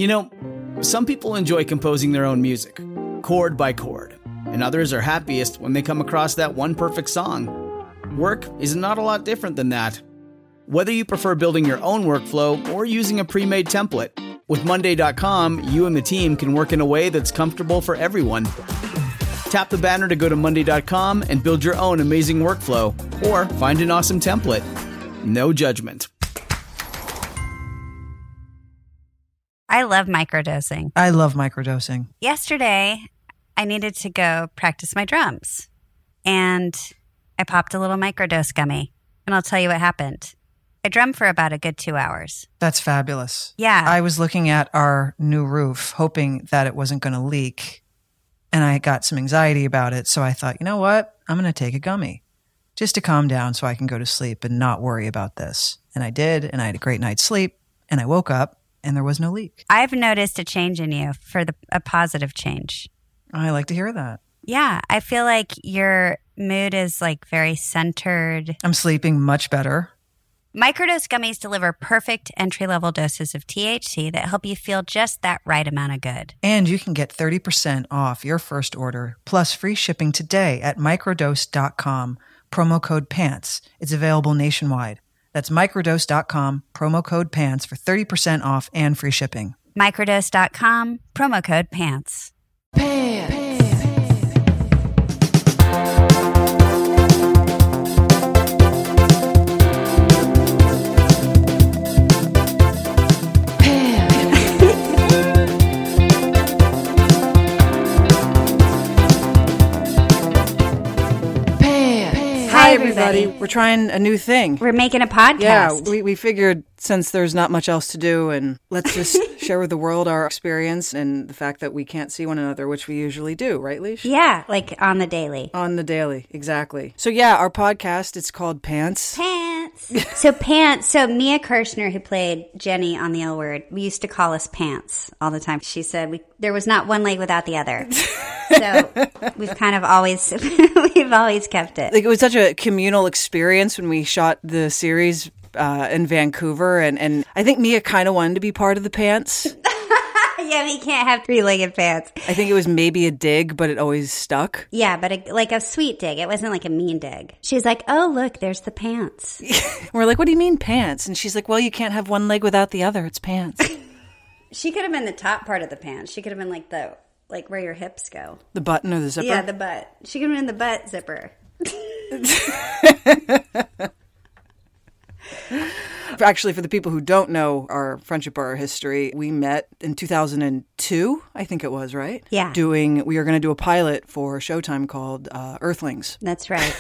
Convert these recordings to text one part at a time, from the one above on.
You know, some people enjoy composing their own music, chord by chord, and others are happiest when they come across that one perfect song. Work is not a lot different than that. Whether you prefer building your own workflow or using a pre-made template, with Monday.com, you and the team can work in a way that's comfortable for everyone. Tap the banner to go to Monday.com and build your own amazing workflow, or find an awesome template. No judgment. I love microdosing. I love microdosing. Yesterday, I needed to go practice my drums, and I popped a little microdose gummy, and I'll tell you what happened. I drummed for about a good 2 hours. That's fabulous. Yeah. I was looking at our new roof, hoping that it wasn't going to leak, and I got some anxiety about it, so I thought, you know what? I'm going to take a gummy just to calm down so I can go to sleep and not worry about this. And I did, and I had a great night's sleep, and I woke up, and there was no leak. I've noticed a change in you for a positive change. I like to hear that. Yeah, I feel like your mood is like very centered. I'm sleeping much better. Microdose gummies deliver perfect entry-level doses of THC that help you feel just that right amount of good. And you can get 30% off your first order, plus free shipping today at microdose.com, promo code PANTS. It's available nationwide. That's microdose.com, promo code PANTS for 30% off and free shipping. Microdose.com, promo code PANTS. Pants. Hi, everybody. We're trying a new thing. We're making a podcast. Yeah, we figured since there's not much else to do, and let's just share with the world our experience and the fact that we can't see one another, which we usually do, right, Leash? Yeah, like on the daily. On the daily, exactly. So yeah, our podcast, it's called Pants. Pants. So Mia Kirshner, who played Jenny on The L Word, we used to call us Pants all the time. She said there was not one leg without the other. So we've kind of always kept it. Like, it was such a communal experience when we shot the series in Vancouver, and I think Mia kind of wanted to be part of the Pants. Yeah, we can't have three-legged pants. I think it was maybe a dig, but it always stuck. Yeah, but like a sweet dig. It wasn't like a mean dig. She's like, oh, look, there's the pants. We're like, what do you mean pants? And she's like, well, you can't have one leg without the other. It's pants. She could have been the top part of the pants. She could have been like where your hips go. The button or the zipper? Yeah, the butt. She could have been the butt zipper. Actually, for the people who don't know our friendship or our history, we met in 2002, I think it was, right? Yeah. We were going to do a pilot for Showtime called Earthlings. That's right.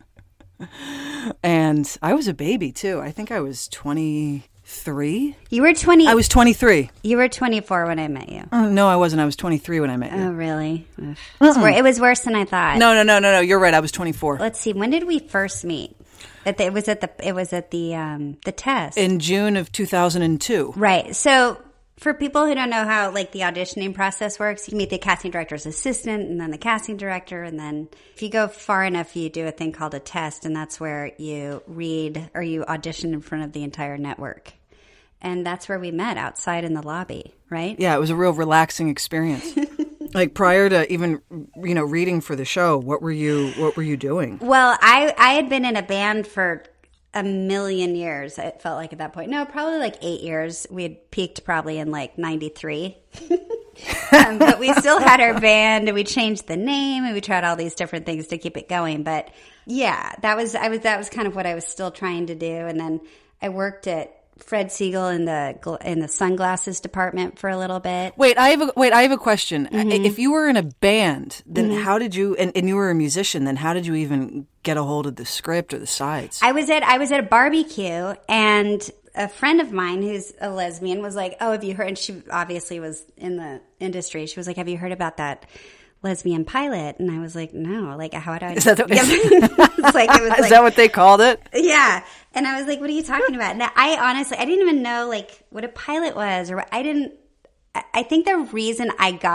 And I was a baby, too. I think I was 23. You were 20. I was 23. You were 24 when I met you. No, I wasn't. I was 23 when I met you. Oh, really? It was worse than I thought. No. You're right. I was 24. Let's see. When did we first meet? It was at the test in June of 2002. Right. So for people who don't know how like the auditioning process works, you meet the casting director's assistant and then the casting director, and then if you go far enough, you do a thing called a test, and that's where you read or you audition in front of the entire network. And that's where we met, outside in the lobby, right? Yeah, it was a real relaxing experience. Like, prior to even, reading for the show, what were you doing? Well, I had been in a band for a million years, it felt like at that point. No, probably like 8 years. We had peaked probably in like 93. But we still had our band, and we changed the name, and we tried all these different things to keep it going. But yeah, that was kind of what I was still trying to do. And then I worked at Fred Siegel in the sunglasses department for a little bit. Wait, I have a question. Mm-hmm. If you were in a band, then how did you? And you were a musician, then how did you even get a hold of the script or the sides? I was at a barbecue, and a friend of mine who's a lesbian was like, "Oh, have you heard?" And she obviously was in the industry. She was like, "Have you heard about that lesbian pilot?" And I was like, "No, like how do I?" Is that is that what they called it? Yeah. And I was like, "What are you talking about?" And I didn't even know like what a pilot was, or I think the reason I got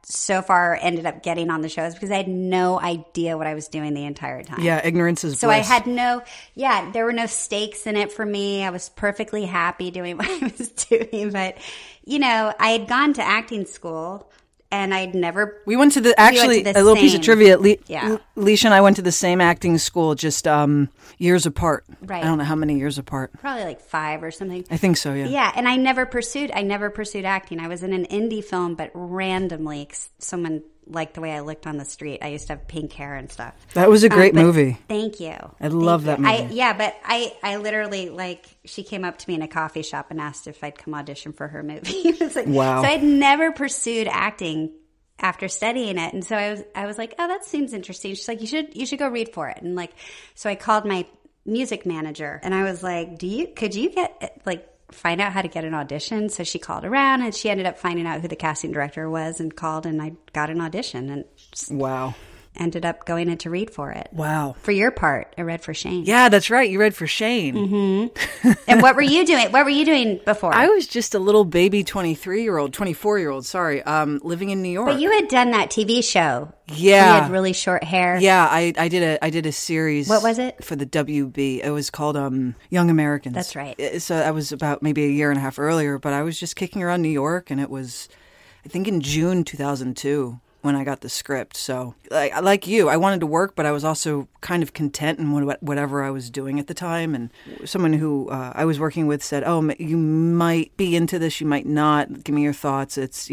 so far ended up getting on the shows because I had no idea what I was doing the entire time. Yeah, ignorance is bliss. So I had there were no stakes in it for me. I was perfectly happy doing what I was doing. But, I had gone to acting school and I'd never... We went to a little piece of trivia. Leisha and I went to the same acting school, just years apart. Right. I don't know how many years apart. Probably like 5 or something. I think so, yeah. Yeah, and I never pursued acting. I was in an indie film, but randomly someone liked the way I looked on the street. I used to have pink hair and stuff. That was a great movie. Thank you. I love that movie. But I literally, she came up to me in a coffee shop and asked if I'd come audition for her movie. It was like, wow. So I'd never pursued acting after studying it. And so I was like, oh, that seems interesting. She's like, you should go read for it. And so I called my music manager and I was like, could you find out how to get an audition? So she called around and she ended up finding out who the casting director was and called, and I got an audition and wow. ended up going in to read for it. Wow. For your part, I read for Shane. Yeah, that's right. You read for Shane. Mm-hmm. And what were you doing? What were you doing before? I was just a little baby 24-year-old, sorry, living in New York. But you had done that TV show. Yeah. You had really short hair. Yeah, I did a series. What was it? For the WB. It was called Young Americans. That's right. So I was about maybe a year and a half earlier, but I was just kicking around New York, and it was, I think, in June 2002. When I got the script. So like you, I wanted to work, but I was also kind of content in whatever I was doing at the time. And someone who I was working with said, "Oh, you might be into this, you might not. Give me your thoughts. It's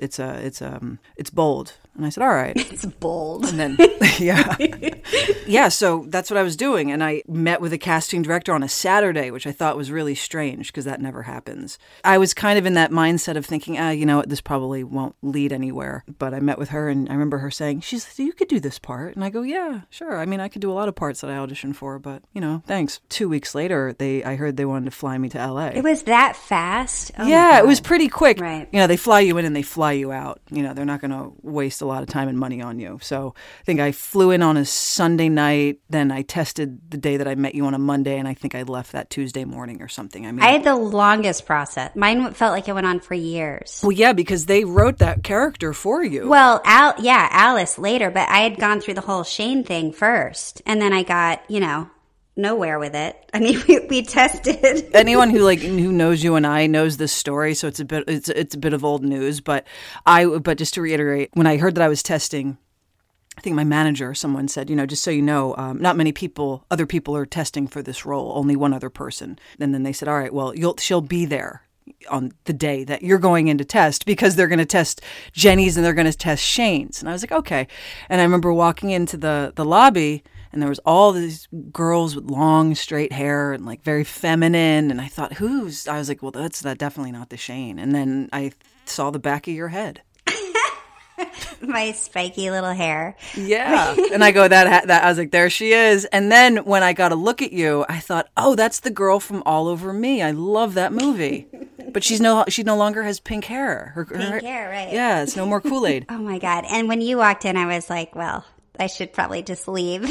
bold." And I said, all right. It's bold. And then, yeah. Yeah, so that's what I was doing. And I met with a casting director on a Saturday, which I thought was really strange because that never happens. I was kind of in that mindset of thinking, this probably won't lead anywhere. But I met with her and I remember her saying, she said, you could do this part. And I go, yeah, sure. I mean, I could do a lot of parts that I auditioned for, but, thanks. 2 weeks later, I heard they wanted to fly me to LA. It was that fast? Oh yeah, it was pretty quick. Right. They fly you in and they fly you out. They're not going to waste a lot of time and money on you. So I think I flew in on a Sunday night, then I tested the day that I met you on a Monday, and I think I left that Tuesday morning or something. I had the longest process. Mine felt like it went on for years. Well, yeah, because they wrote that character for you. Well, Alice later, but I had gone through the whole Shane thing first, and then I got, nowhere with it. I mean, we tested. Anyone who knows you and I knows this story, so it's a bit of old news. But just to reiterate, when I heard that I was testing, I think my manager or someone said, just so you know, not many other people are testing for this role. Only one other person. And then they said, all right, well, she'll be there on the day that you're going in to test because they're going to test Jenny's and they're going to test Shane's. And I was like, okay. And I remember walking into the lobby. And there was all these girls with long, straight hair and very feminine. And I thought, I was like, well, that's definitely not the Shane. And then I saw the back of your head. My spiky little hair. Yeah. And I go, that I was like, there she is. And then when I got a look at you, I thought, oh, that's the girl from All Over Me. I love that movie. But she no longer has pink hair. Pink hair, right. Yeah, it's no more Kool-Aid. Oh, my God. And when you walked in, I was like, well, I should probably just leave.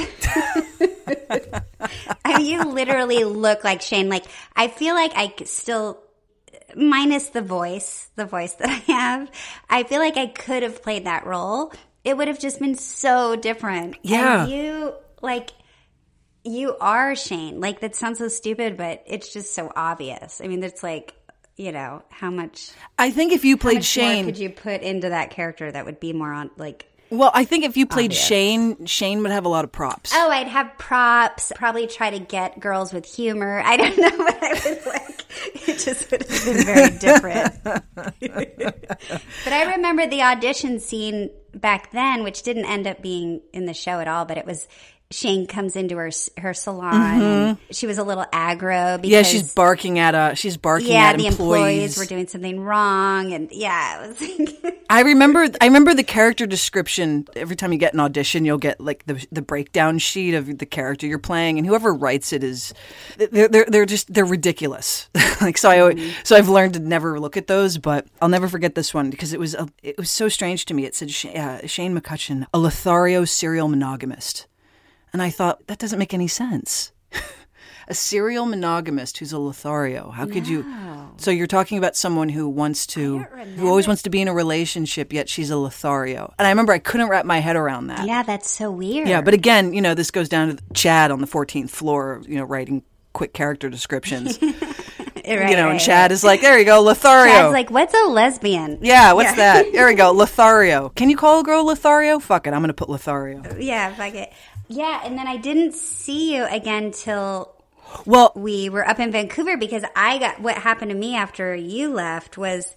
I mean, you literally look like Shane. I feel like I still, minus the voice that I have, I feel like I could have played that role. It would have just been so different. Yeah. And you are Shane. That sounds so stupid, but it's just so obvious. I mean, it's how much. I think if you played Shane, could you put into that character that would be more on Well, I think if you played obvious. Shane would have a lot of props. Oh, I'd have props. Probably try to get girls with humor. I don't know what I would like. It just would have been very different. But I remember the audition scene back then, which didn't end up being in the show at all, but it was Shane comes into her salon. Mm-hmm. And she was a little aggro because she's barking at employees. The employees were doing something wrong, and it was. I remember the character description. Every time you get an audition, you'll get the breakdown sheet of the character you're playing, and whoever writes it is they're ridiculous. So I've learned to never look at those, but I'll never forget this one because it was so strange to me. It said Shane McCutcheon, a Lothario serial monogamist. And I thought, that doesn't make any sense. A serial monogamist who's a Lothario. How could you? So you're talking about someone who who always wants to be in a relationship, yet she's a Lothario. And I remember I couldn't wrap my head around that. Yeah, that's so weird. Yeah, but again, this goes down to Chad on the 14th floor, writing quick character descriptions. And Chad is like, there you go, Lothario. Chad's like, what's a lesbian? Yeah, what's that? There we go, Lothario. Can you call a girl Lothario? Fuck it, I'm going to put Lothario. Yeah, fuck it. Yeah, and then I didn't see you again till we were up in Vancouver, because what happened to me after you left was,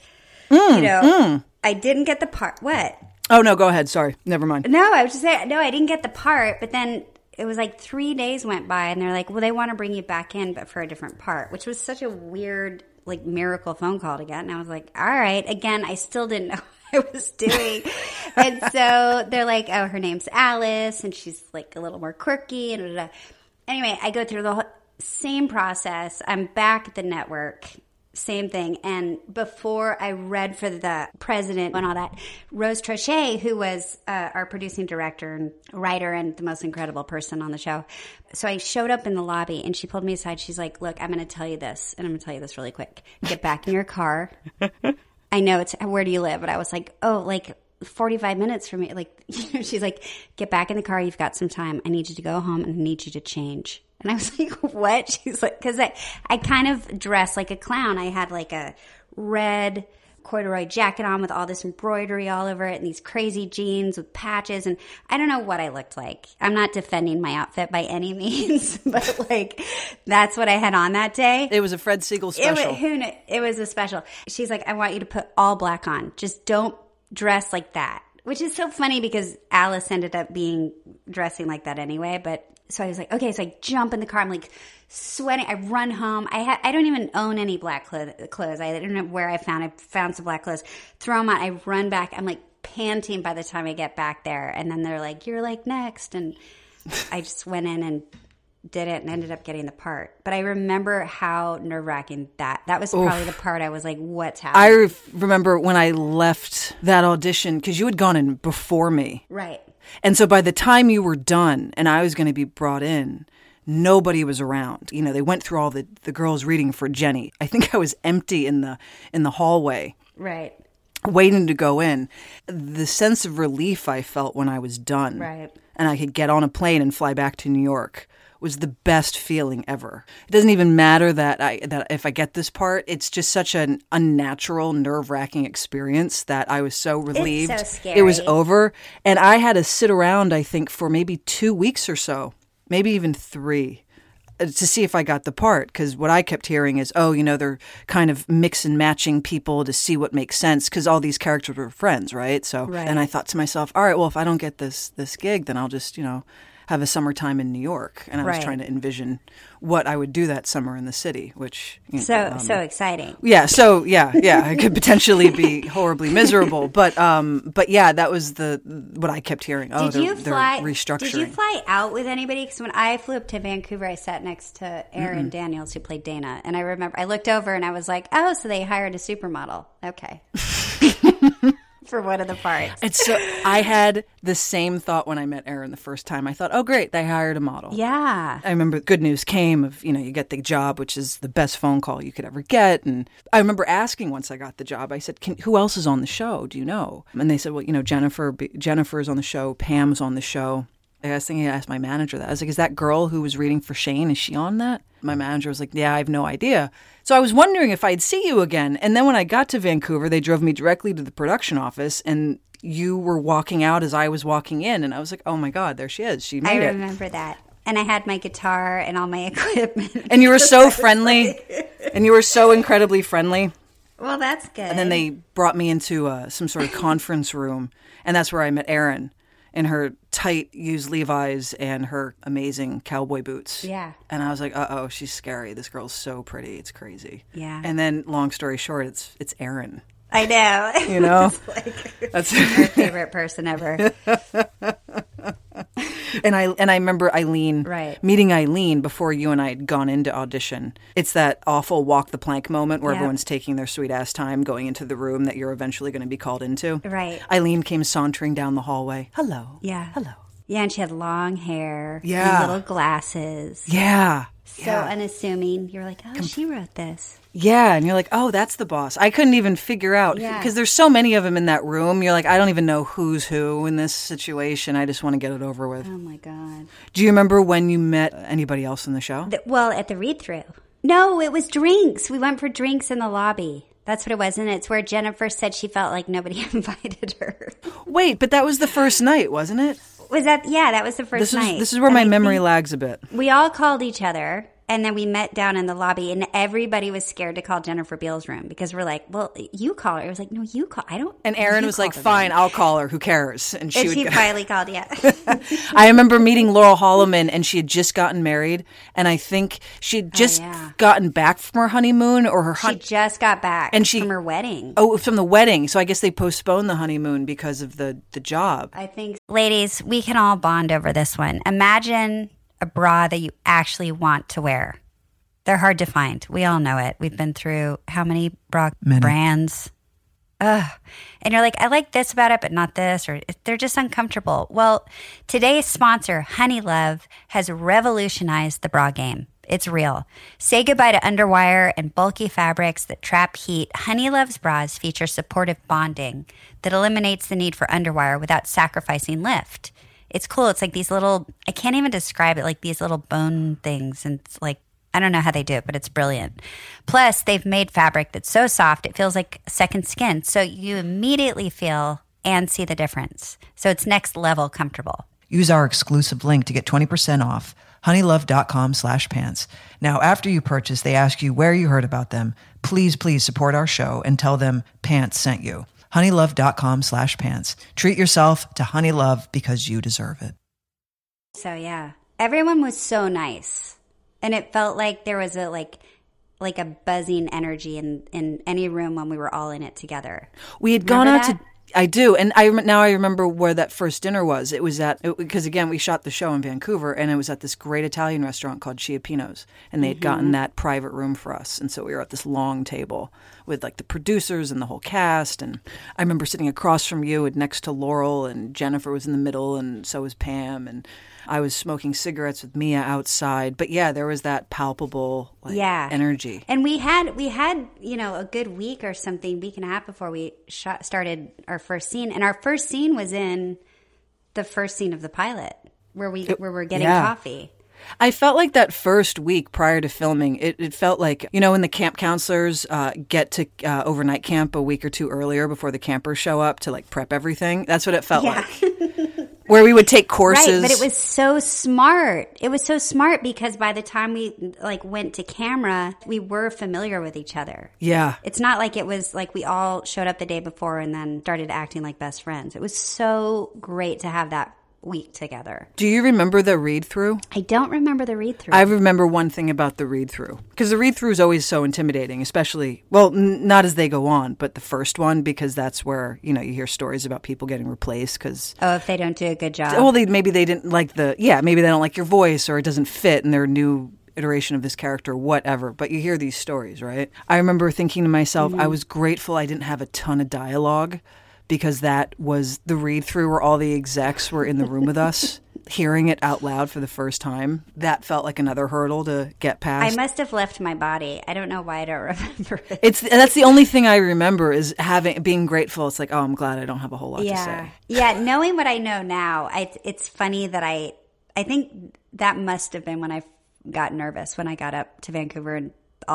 I didn't get the part. What? Oh, no, go ahead. Sorry. Never mind. No, I was just saying, no, I didn't get the part, but then it was like 3 days went by and they're like, well, they want to bring you back in, but for a different part, which was such a weird, like, miracle phone call to get. And I was like, all right. Again, I still didn't know what I was doing. And so they're like, oh, her name's Alice and she's like a little more quirky. And blah, blah. Anyway, I go through the whole same process. I'm back at the network. Same thing. And before I read for the president and all that, Rose Trochet, who was our producing director and writer and the most incredible person on the show. So I showed up in the lobby and she pulled me aside. She's like, look, I'm going to tell you this, and I'm going to tell you this really quick. Get back in your car. I know where do you live? But I was like, oh, like 45 minutes from me. Like, she's like, get back in the car. You've got some time. I need you to go home and I need you to change. And I was like, what? She's like, because I kind of dressed like a clown. I had like a red corduroy jacket on with all this embroidery all over it and these crazy jeans with patches. And I don't know what I looked like. I'm not defending my outfit by any means, but like, that's what I had on that day. It was a Fred Siegel special. It was a special. She's like, I want you to put all black on. Just don't dress like that. Which is so funny because Alice ended up dressing like that anyway, but so I was like, okay, so I jump in the car. I'm like sweating. I run home. I don't even own any black clothes. I don't know where I found some black clothes. Throw them on. I run back. I'm like panting by the time I get back there. And then they're like, you're like next. And I just went in and did it and ended up getting the part. But I remember how nerve-wracking that was probably the part I was like, what's happening? I remember when I left that audition, because you had gone in before me. Right. And so by the time you were done and I was going to be brought in, nobody was around. They went through all the girls reading for Jenny. I think I was empty in the hallway. Right. Waiting to go in. The sense of relief I felt when I was done. Right. And I could get on a plane and fly back to New York was the best feeling ever. It doesn't even matter that if I get this part, it's just such an unnatural, nerve-wracking experience that I was so relieved. It's so scary. It was over. And I had to sit around, I think, for maybe 2 weeks or so, maybe even 3, to see if I got the part. Because what I kept hearing is, they're kind of mix and matching people to see what makes sense, because all these characters were friends, right? So, right. And I thought to myself, all right, well, if I don't get this gig, then I'll just, have a summertime in New York. And I was trying to envision what I would do that summer in the city, which... so exciting. Yeah, I could potentially be horribly miserable. But yeah, that was what I kept hearing. Oh, they're restructuring. Did you fly out with anybody? Because when I flew up to Vancouver, I sat next to Erin Daniels, who played Dana. And I remember, I looked over and I was like, oh, so they hired a supermodel. Okay. For one of the parts. I had the same thought when I met Erin the first time. I thought, oh, great, they hired a model. Yeah. I remember good news came of, you get the job, which is the best phone call you could ever get. And I remember asking once I got the job, I said, who else is on the show? Do you know? And they said, well, Jennifer's on the show. Pam's on the show. I was thinking, I asked my manager that. I was like, is that girl who was reading for Shane, is she on that? My manager was like, yeah, I have no idea. So I was wondering if I'd see you again. And then when I got to Vancouver, they drove me directly to the production office, and you were walking out as I was walking in. And I was like, oh my God, there she is. She made it. I remember that. And I had my guitar and all my equipment. And you were so friendly. And you were so incredibly friendly. Well, that's good. And then they brought me into some sort of conference room. And that's where I met Erin. In her tight used Levi's and her amazing cowboy boots. Yeah. And I was like, uh-oh, she's scary. This girl's so pretty. It's crazy. Yeah. And then, long story short, it's Erin. I know. You know? That's my favorite person ever. And I remember Eileen, meeting Eileen before you and I had gone into audition. It's that awful walk the plank moment where everyone's taking their sweet ass time going into the room that you're eventually going to be called into. Right. Eileen came sauntering down the hallway. Hello. Yeah. Hello. Yeah, and she had long hair. Yeah. And little glasses. Yeah. So unassuming. You're like, oh, she wrote this. Yeah, and you're like, oh, that's the boss. I couldn't even figure out, because there's so many of them in that room. You're like, I don't even know who's who in this situation. I just want to get it over with. Oh, my God. Do you remember when you met anybody else in the show? Well, at the read-through. No, it was drinks. We went for drinks in the lobby. That's what it was, and it's where Jennifer said she felt like nobody invited her. Wait, but that was the first night, wasn't it? Was that? Yeah, that was the first night. This is where my memory lags a bit. We all called each other, and then we met down in the lobby, and everybody was scared to call Jennifer Beals' room because we're like, well, you call her. It was like, no, you call. I don't. And Erin was like, fine, I'll call her. Who cares? And she finally called, yeah. I remember meeting Laurel Holloman, and she had just gotten married, and I think she had just gotten back from her honeymoon or her She just got back from her wedding. Oh, from the wedding. So I guess they postponed the honeymoon because of the job. I think. Ladies, we can all bond over this one. Imagine a bra that you actually want to wear. They're hard to find. We all know it. We've been through how many bra brands? Ugh. And you're like, I like this about it, but not this, or they're just uncomfortable. Well, today's sponsor, Honeylove, has revolutionized the bra game. It's real. Say goodbye to underwire and bulky fabrics that trap heat. Honeylove's bras feature supportive bonding that eliminates the need for underwire without sacrificing lift. It's cool. It's like these little, I can't even describe it, like these little bone things. And it's like, I don't know how they do it, but it's brilliant. Plus, they've made fabric that's so soft, it feels like second skin. So you immediately feel and see the difference. So it's next level comfortable. Use our exclusive link to get 20% off. Honeylove.com/pants. Now, after you purchase, they ask you where you heard about them. Please support our show and tell them Pants sent you. Honeylove.com/pants. Treat yourself to Honeylove because you deserve it. So yeah, everyone was so nice, and it felt like there was a like a buzzing energy in any room when we were all in it together. We had gone out to. I do, and now I remember where that first dinner was. It was because again we shot the show in Vancouver, and it was at this great Italian restaurant called Chiapino's, and they had gotten that private room for us, and so we were at this long table with like the producers and the whole cast. And I remember sitting across from you and next to Laurel, and Jennifer was in the middle, and so was Pam, and I was smoking cigarettes with Mia outside. But yeah, there was that palpable energy. And we had a good week or something, week and a half before we started our first scene. And our first scene was in the first scene of the pilot where we're getting coffee. I felt like that first week prior to filming, it felt like, when the camp counselors get to overnight camp a week or two earlier bufore the campers show up to like prep everything. That's what it felt like. Where we would take courses. Right, but it was so smart. It was so smart because by the time we went to camera, we were familiar with each other. Yeah. It's not like it was like we all showed up the day before and then started acting like best friends. It was so great to have that week together. Do you remember the read-through? I don't remember the read-through. I remember one thing about the read-through. Because the read-through is always so intimidating, especially, well, not as they go on, but the first one, because that's where, you hear stories about people getting replaced because... Oh, if they don't do a good job. Well, maybe they didn't like maybe they don't like your voice or it doesn't fit in their new iteration of this character, whatever. But you hear these stories, right? I remember thinking to myself, I was grateful I didn't have a ton of dialogue, because that was the read-through where all the execs were in the room with us, hearing it out loud for the first time. That felt like another hurdle to get past. I must have left my body. I don't know why I don't remember it. That's the only thing I remember is being grateful. It's like, oh, I'm glad I don't have a whole lot to say. Yeah, knowing what I know now, it's funny that I think that must have been when I got nervous when I got up to Vancouver and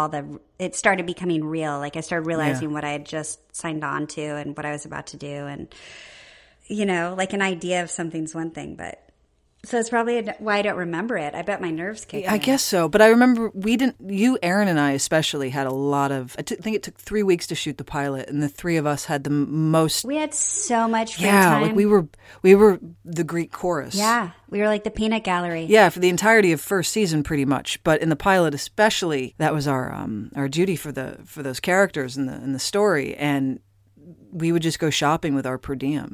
it started becoming real. Like I started realizing what I had just signed on to and what I was about to do. And, like an idea of something's one thing, but so it's probably why I don't remember it. I bet my nerves kicked in. I guess so. But I remember Erin and I especially had a lot of, I think it took 3 weeks to shoot the pilot, and the three of us had the most. We had so much free time. Like we were the Greek chorus. Yeah. We were like the peanut gallery. Yeah, for the entirety of first season pretty much. But in the pilot especially, that was our duty for those characters in the story. And we would just go shopping with our per diem.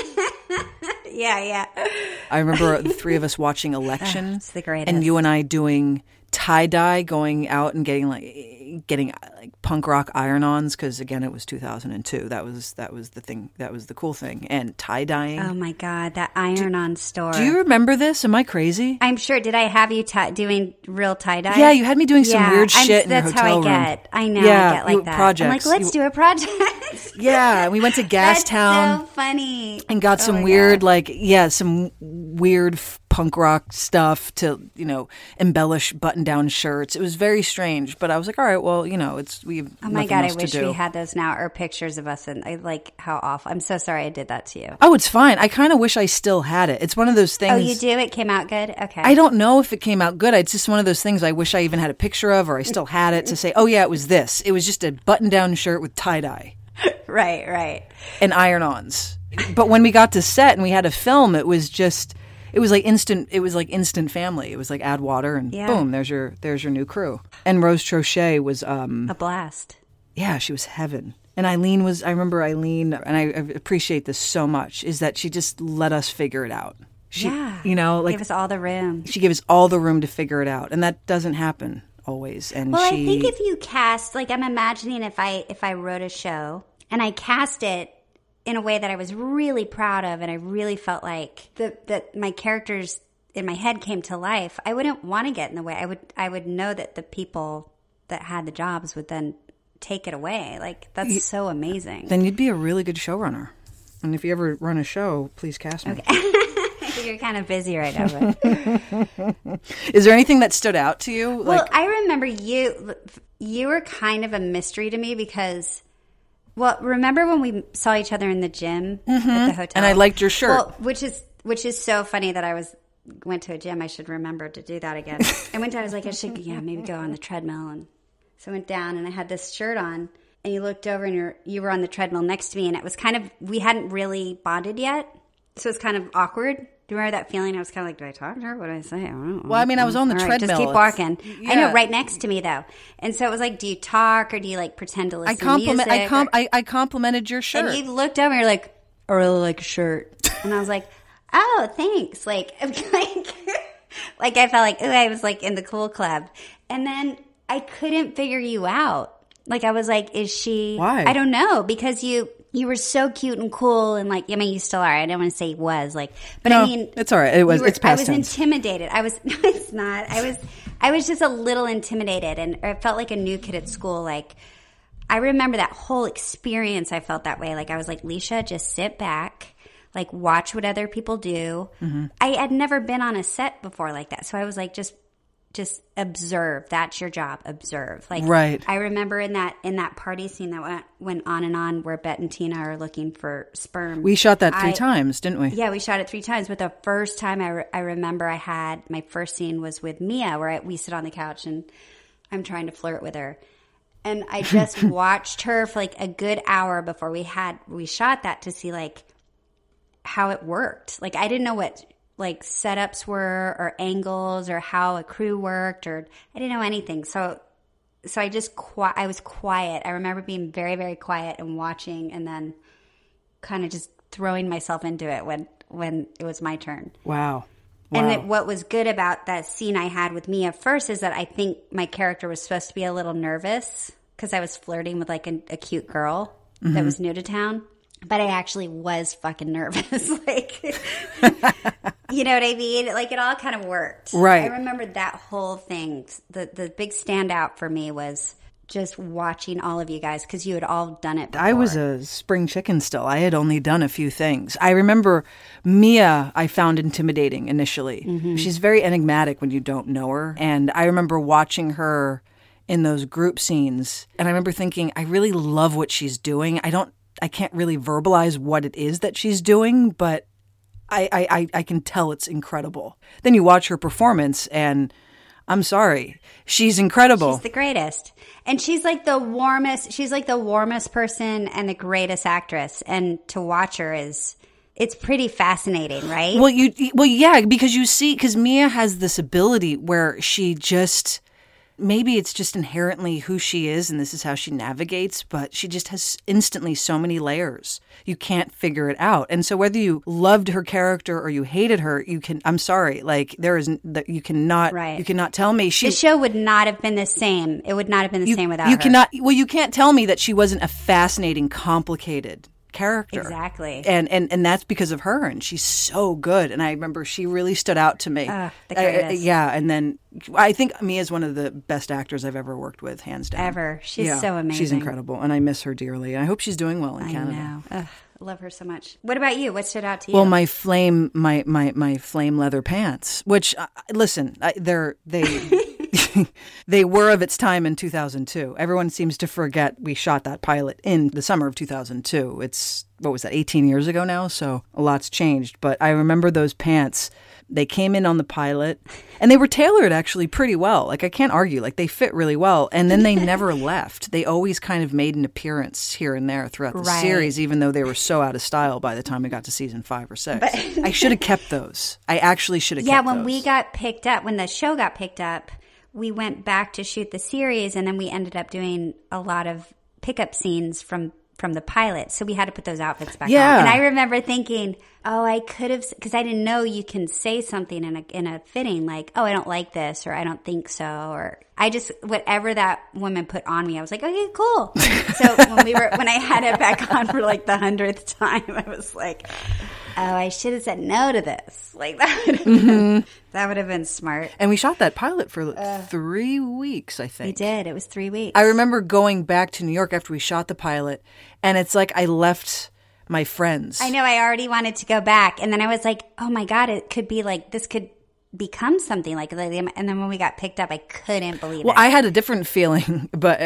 Yeah. I remember the three of us watching Election. It's the greatest. And you and I doing tie-dye, going out and getting getting like punk rock iron-ons because again it was 2002. That was the thing. That was the cool thing. And tie-dyeing. Oh my God, that iron-on store. Do you remember this? Am I crazy? I'm sure. Did I have you doing real tie-dye? Yeah, you had me doing some weird shit in your hotel room. That's how I get. I know. Yeah, I get like that. Projects. I'm like, let's do a project. Yeah, we went to Gastown. That's so funny. And got some weird, some weird punk rock stuff to, embellish button-down shirts. It was very strange, but I was like, all right, well, we have oh my God, I wish we had those now, or pictures of us, and I like how awful. I'm so sorry I did that to you. Oh, it's fine. I kind of wish I still had it. It's one of those things. Oh, you do? It came out good? Okay. I don't know if it came out good. It's just one of those things I wish I even had a picture of, or I still had it to say, oh yeah, it was this. It was just a button-down shirt with tie-dye. Right. And iron-ons. But when we got to set and we had to film, it was like instant family. It was like add water and boom, there's your new crew. And Rose Trochet was a blast. Yeah, she was heaven. And I remember Eileen, and I appreciate this so much, is that she just let us figure it out. She gave us all the room. She gave us all the room to figure it out. And that doesn't happen always. And I think if you cast, like I'm imagining if I wrote a show and I cast it in a way that I was really proud of, and I really felt like that my characters in my head came to life, I wouldn't want to get in the way. I would know that the people that had the jobs would then take it away. Like, that's so amazing. Then you'd be a really good showrunner. And if you ever run a show, please cast me. Okay. You're kind of busy right now. But. Is there anything that stood out to you? Well, I remember you were kind of a mystery to me because... Well, remember when we saw each other in the gym at the hotel? And I liked your shirt. Well, which is so funny that I went to a gym. I should remember to do that again. I went down. I was like, I should, maybe go on the treadmill. And so I went down, and I had this shirt on. And you looked over, and you were on the treadmill next to me. And it was kind of, we hadn't really bonded yet, so it was kind of awkward. Do you remember that feeling? I was kind of like, do I talk to her? What do I say? I don't know. Well, I mean, I was on the treadmill. Just keep walking. Yeah. I know, right next to me, though. And so it was like, do you talk or do you, like, pretend to listen to music? I complimented your shirt. And you looked over and you're like, I really like a shirt. And I was like, oh, thanks. Like I felt like, ooh, I was, like, in the cool club. And then I couldn't figure you out. Like, I was like, is she... Why? I don't know, because you were so cute and cool, and like, I mean, you still are. I don't want to say was like, but no, I mean, it's all right. It's past tense. I was intimidated. No, it's not. I was just a little intimidated, and I felt like a new kid at school. Like, I remember that whole experience. I felt that way. Like, I was like, Leisha, just sit back, like, watch what other people do. Mm-hmm. I had never been on a set before like that, so I was like, just observe. That's your job. Observe. Like, right. I remember in that party scene that went on and on, where Bette and Tina are looking for sperm. We shot that 3 times, didn't we? Yeah, we shot it 3 times. But the first time I remember I had my first scene was with Mia, where we sit on the couch and I'm trying to flirt with her, and I just watched her for like a good hour before we shot that to see like how it worked. Like, I didn't know what like setups were or angles or how a crew worked, or I didn't know anything. So I was quiet. I remember being very, very quiet and watching, and then kind of just throwing myself into it when it was my turn. Wow. And what was good about that scene I had with Mia first is that I think my character was supposed to be a little nervous because I was flirting with like a cute girl that was new to town. But I actually was fucking nervous. Like, you know what I mean? Like, it all kind of worked. Right. I remember that whole thing. The big standout for me was just watching all of you guys, because you had all done it before. I was a spring chicken still. I had only done a few things. I remember Mia I found intimidating initially. Mm-hmm. She's very enigmatic when you don't know her. And I remember watching her in those group scenes. And I remember thinking, I really love what she's doing. I can't really verbalize what it is that she's doing, but I can tell it's incredible. Then you watch her performance, and I'm sorry, she's incredible. She's the greatest, and she's like the warmest. She's like the warmest person and the greatest actress. And to watch her it's pretty fascinating, right? Well, yeah, because Mia has this ability where she just maybe it's just inherently who she is and this is how she navigates, but she just has instantly so many layers. You can't figure it out. And so whether you loved her character or you hated her, I'm sorry, like you cannot tell me the show would not have been the same. It would not have been the same without her. You can't tell me that she wasn't a fascinating, complicated character. Exactly. And that's because of her, and she's so good. And I remember she really stood out to me. The greatest. And then I think Mia's one of the best actors I've ever worked with, hands down. Ever. She's so amazing. She's incredible, and I miss her dearly. I hope she's doing well in Canada. I know. I love her so much. What about you? What stood out to you? Well, my flame leather pants, which they were of its time in 2002. Everyone seems to forget we shot that pilot in the summer of 2002. It's, 18 years ago now? So a lot's changed. But I remember those pants. They came in on the pilot, and they were tailored actually pretty well. Like, I can't argue. Like, they fit really well. And then they never left. They always kind of made an appearance here and there throughout the series, even though they were so out of style by the time we got to season 5 or 6. I should have kept those. I actually should have kept those. Yeah, when we got picked up, when the show got picked up, we went back to shoot the series, and then we ended up doing a lot of pickup scenes from the pilot. So we had to put those outfits back on. And I remember thinking, I could have, because I didn't know you can say something in a fitting, like, I don't like this, or I don't think so, or I just, whatever that woman put on me, I was like, okay, cool. So when I had it back on for like the 100th time, I was like, I should have said no to this. Like, that would have been smart. And we shot that pilot for 3 weeks, I think. We did. It was 3 weeks. I remember going back to New York after we shot the pilot, and it's like I left my friends. I know. I already wanted to go back. And then I was like, oh my God, it could be like, this could become something like, and then when we got picked up, I couldn't believe it. Well, I had a different feeling, but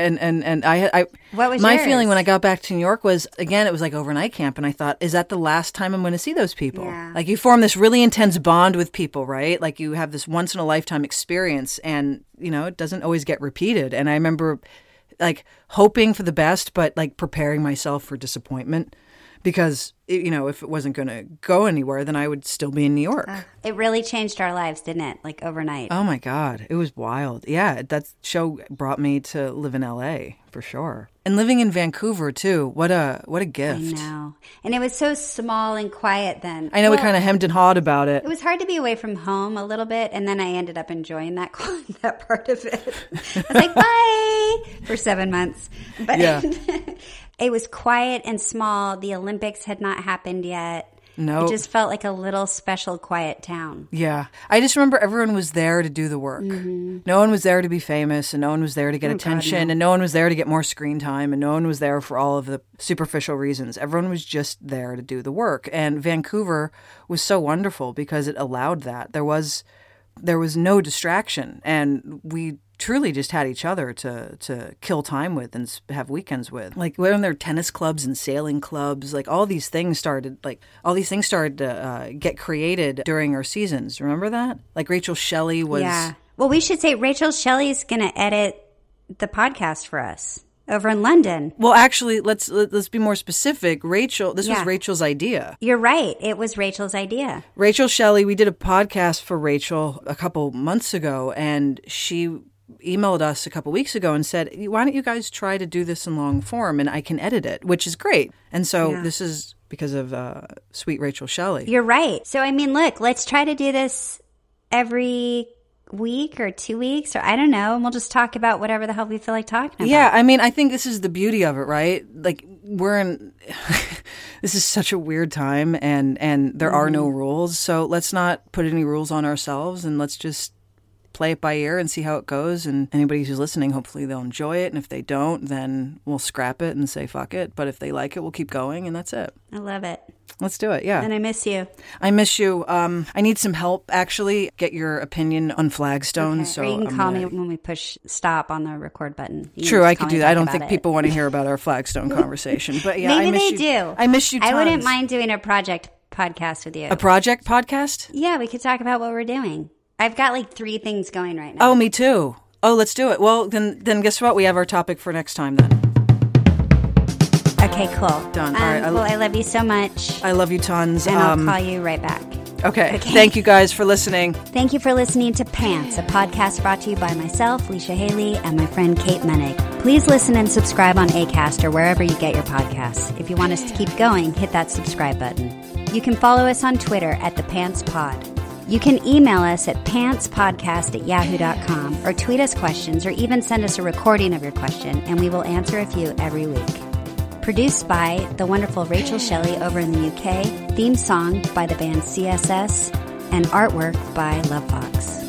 I what was my yours? feeling when I got back to New York was, again, it was like overnight camp, and I thought, is that the last time I'm going to see those people? Yeah. Like, you form this really intense bond with people, right? Like, you have this once in a lifetime experience, and it doesn't always get repeated. And I remember like hoping for the best, but like preparing myself for disappointment. Because, if it wasn't going to go anywhere, then I would still be in New York. It really changed our lives, didn't it? Like overnight. Oh, my God. It was wild. Yeah, that show brought me to live in L.A., for sure. And living in Vancouver, too. What a gift. I know. And it was so small and quiet then. I know, we kind of hemmed and hawed about it. It was hard to be away from home a little bit, and then I ended up enjoying that part of it. I was like, bye, for 7 months. But yeah. It was quiet and small. The Olympics had not happened yet. No. It just felt like a little special quiet town. Yeah. I just remember everyone was there to do the work. Mm-hmm. No one was there to be famous, and no one was there to get attention, God, no. And no one was there to get more screen time, and no one was there for all of the superficial reasons. Everyone was just there to do the work. And Vancouver was so wonderful because it allowed that. There was no distraction, and we truly just had each other to kill time with and have weekends with. Like, when there were tennis clubs and sailing clubs, like all these things started to get created during our seasons. Remember that? Like, Rachel Shelley was... Yeah. Well, we should say Rachel Shelley's going to edit the podcast for us over in London. Well, actually, let's be more specific. This was Rachel's idea. You're right. It was Rachel's idea. Rachel Shelley, we did a podcast for Rachel a couple months ago, and she emailed us a couple weeks ago and said, why don't you guys try to do this in long form, and I can edit it, which is great. And so This is because of sweet Rachel Shelley. You're right. So, I mean, look, let's try to do this every week or 2 weeks, or I don't know, and we'll just talk about whatever the hell we feel like talking about. Yeah, I mean, I think this is the beauty of it, right? Like, we're in this is such a weird time, and there are no rules, so let's not put any rules on ourselves, and let's just play it by ear and see how it goes. And anybody who's listening, hopefully they'll enjoy it, and if they don't, then we'll scrap it and say fuck it, but if they like it, we'll keep going, and that's it. I love it. Let's do it. Yeah. And I miss you. I miss you. I need some help, actually. Get your opinion on flagstones. Okay. So or you can call me when we push stop on the record button. True, I could do that. I don't think people want to hear about our flagstone conversation. But yeah, maybe I miss they you. Do. I miss you tons. I wouldn't mind doing a project podcast with you. A project podcast? Yeah, we could talk about what we're doing. I've got like 3 things going right now. Oh, me too. Oh, let's do it. Well, then guess what? We have our topic for next time then. Okay, cool. Done. All right. Well, I love you so much. I love you tons. And I'll call you right back. Okay. Thank you guys for listening. Thank you for listening to Pants, a podcast brought to you by myself, Leisha Haley, and my friend Kate Menig. Please listen and subscribe on Acast or wherever you get your podcasts. If you want us to keep going, hit that subscribe button. You can follow us on Twitter at @ThePantsPod. You can email us at pantspodcast@yahoo.com or tweet us questions or even send us a recording of your question, and we will answer a few every week. Produced by the wonderful Rachel Shelley over in the UK, theme song by the band CSS, and artwork by Lovefox.